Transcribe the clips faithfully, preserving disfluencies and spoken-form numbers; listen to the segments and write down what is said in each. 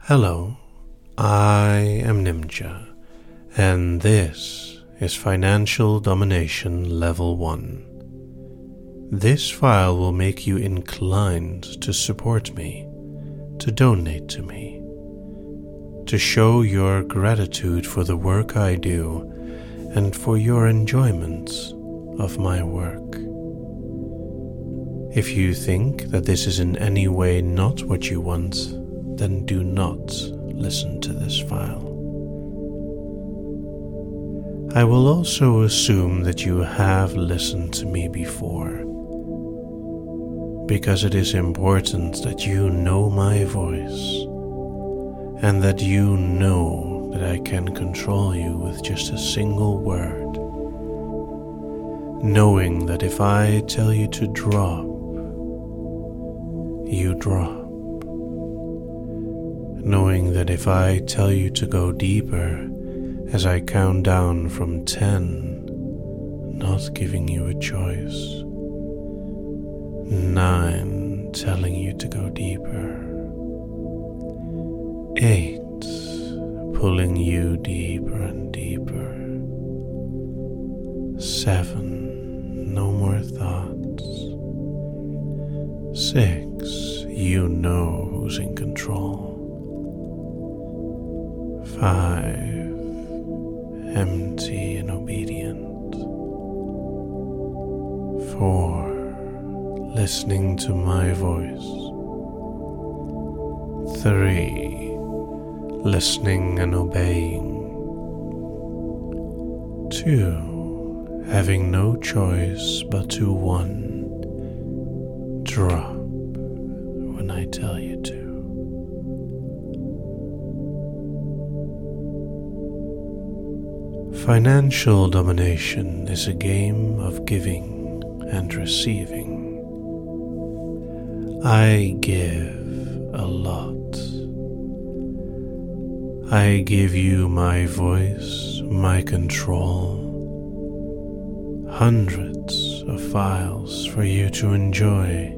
Hello, I am Nimja, and this is Financial Domination Level one. This file will make you inclined to support me, to donate to me, to show your gratitude for the work I do and for your enjoyment of my work. If you think that this is in any way not what you want, then do not listen to this file. I will also assume that you have listened to me before, because it is important that you know my voice, and that you know that I can control you with just a single word, knowing that if I tell you to drop, you drop. Knowing that if I tell you to go deeper as I count down from ten, not giving you a choice. Nine, telling you to go deeper. Eight, pulling you deeper and deeper. Seven, no more thoughts. Six, you know who's in control. Five, empty and obedient. Four, listening to my voice. Three, listening and obeying. Two, having no choice but to one, drop when I tell you to. Financial domination is a game of giving and receiving. I give a lot. I give you my voice, my control, hundreds of files for you to enjoy.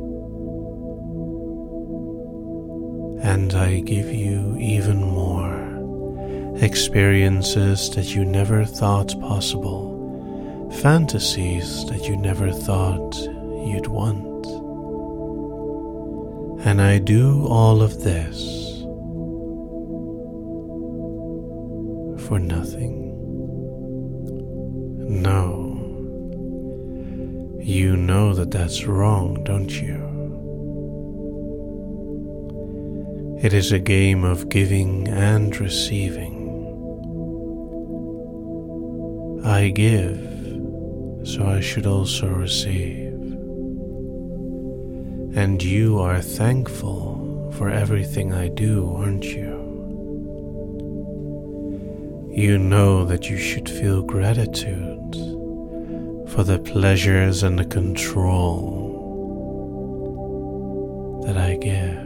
And I give you even more. Experiences that you never thought possible, fantasies that you never thought you'd want. And I do all of this for nothing. No, you know that that's wrong, don't you? It is a game of giving and receiving. I give, so I should also receive. And you are thankful for everything I do, aren't you? You know that you should feel gratitude for the pleasures and the control that I give.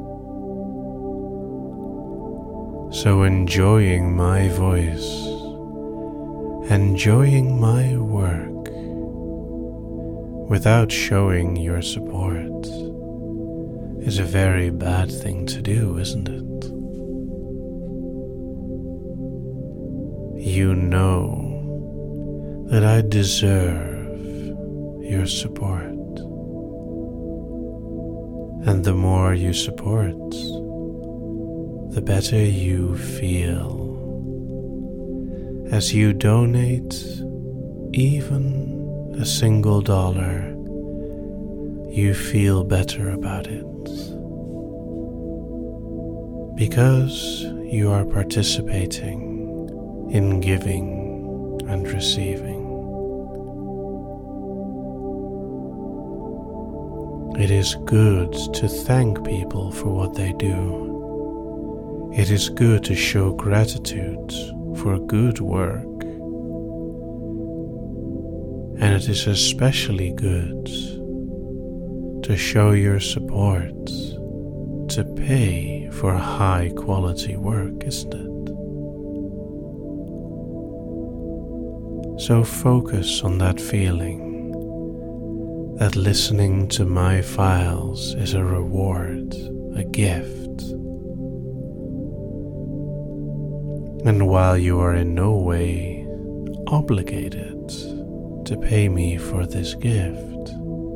So enjoying my voice, enjoying my work, without showing your support, is a very bad thing to do, isn't it? You know that I deserve your support, and the more you support, the better you feel. As you donate even a single dollar, you feel better about it, because you are participating in giving and receiving. It is good to thank people for what they do. It is good to show gratitude for good work. And it is especially good to show your support to pay for high quality work, isn't it? So focus on that feeling that listening to my files is a reward, a gift, And while you are in no way obligated to pay me for this gift,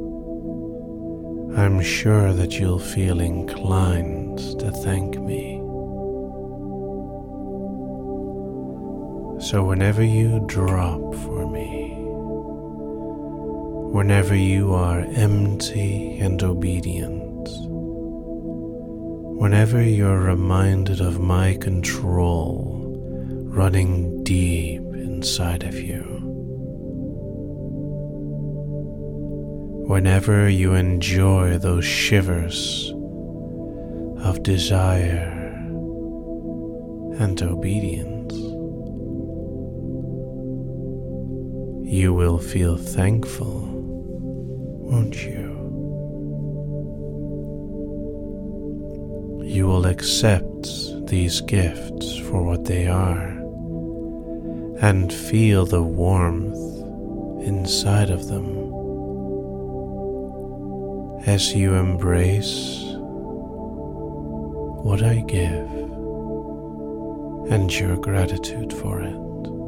I'm sure that you'll feel inclined to thank me. So whenever you drop for me, whenever you are empty and obedient, whenever you're reminded of my control running deep inside of you, whenever you enjoy those shivers of desire and obedience, you will feel thankful, won't you? You will accept these gifts for what they are and feel the warmth inside of them as you embrace what I give and your gratitude for it.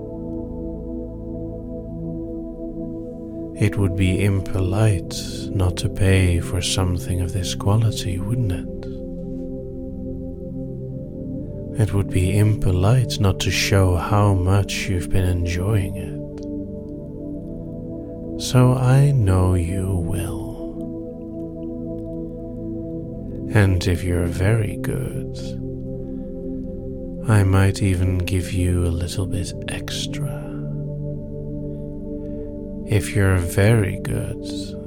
It would be impolite not to pay for something of this quality, wouldn't it? It would be impolite not to show how much you've been enjoying it. So I know you will. And if you're very good, I might even give you a little bit extra. If you're very good,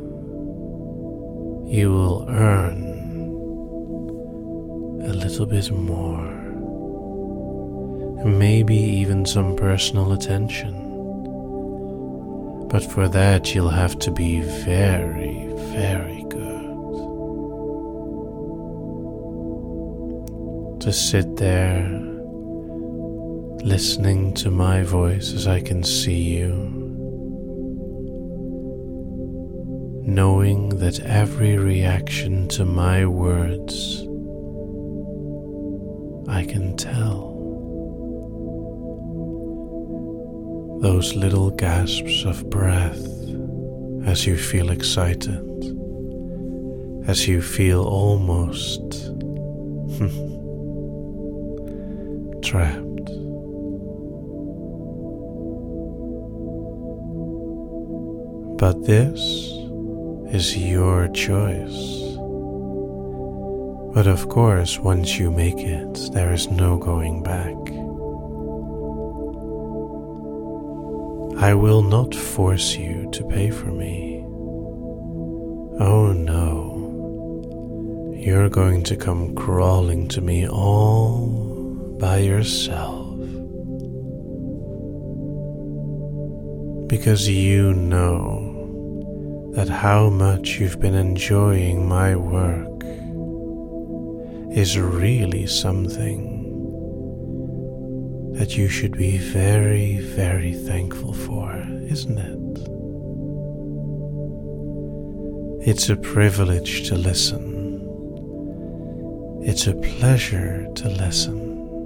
you will earn a little bit more. Maybe even some personal attention. But for that you'll have to be very, very good. To sit there, listening to my voice as I can see you, knowing that every reaction to my words I can tell. Those little gasps of breath as you feel excited, as you feel almost trapped. But this is your choice. But of course, once you make it, there is no going back. I will not force you to pay for me. Oh no, you're going to come crawling to me all by yourself. Because you know that how much you've been enjoying my work is really something that you should be very, very thankful for, isn't it? It's a privilege to listen. It's a pleasure to listen.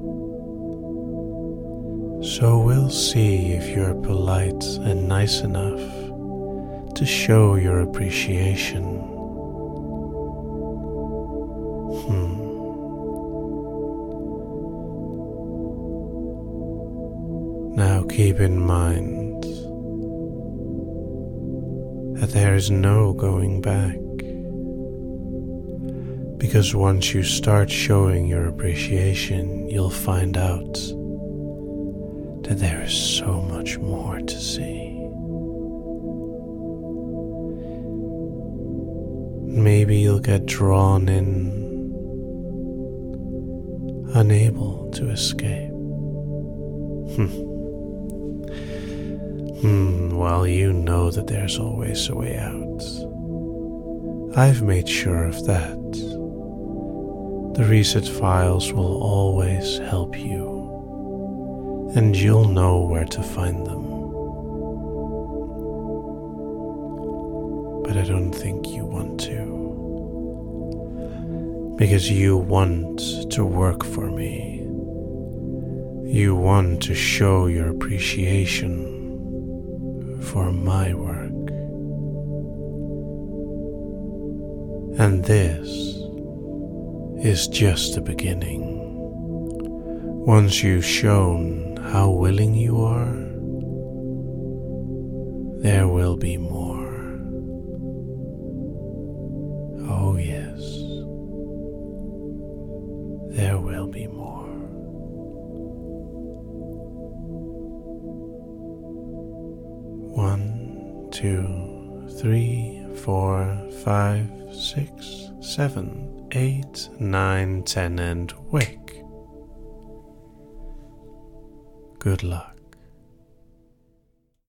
So we'll see if you're polite and nice enough to show your appreciation. Hmm. Now keep in mind that there is no going back, because once you start showing your appreciation, you'll find out that there is so much more to see. Maybe you'll get drawn in, unable to escape. Hmm, well, you know that there's always a way out. I've made sure of that. The reset files will always help you, and you'll know where to find them. But I don't think you want to, because you want to work for me. You want to show your appreciation for my work. And this is just the beginning. Once you've shown how willing you are, there will be more. Oh yes, there will be more. One, two, three, four, five, six, seven, eight, nine, ten, and wake. Good luck.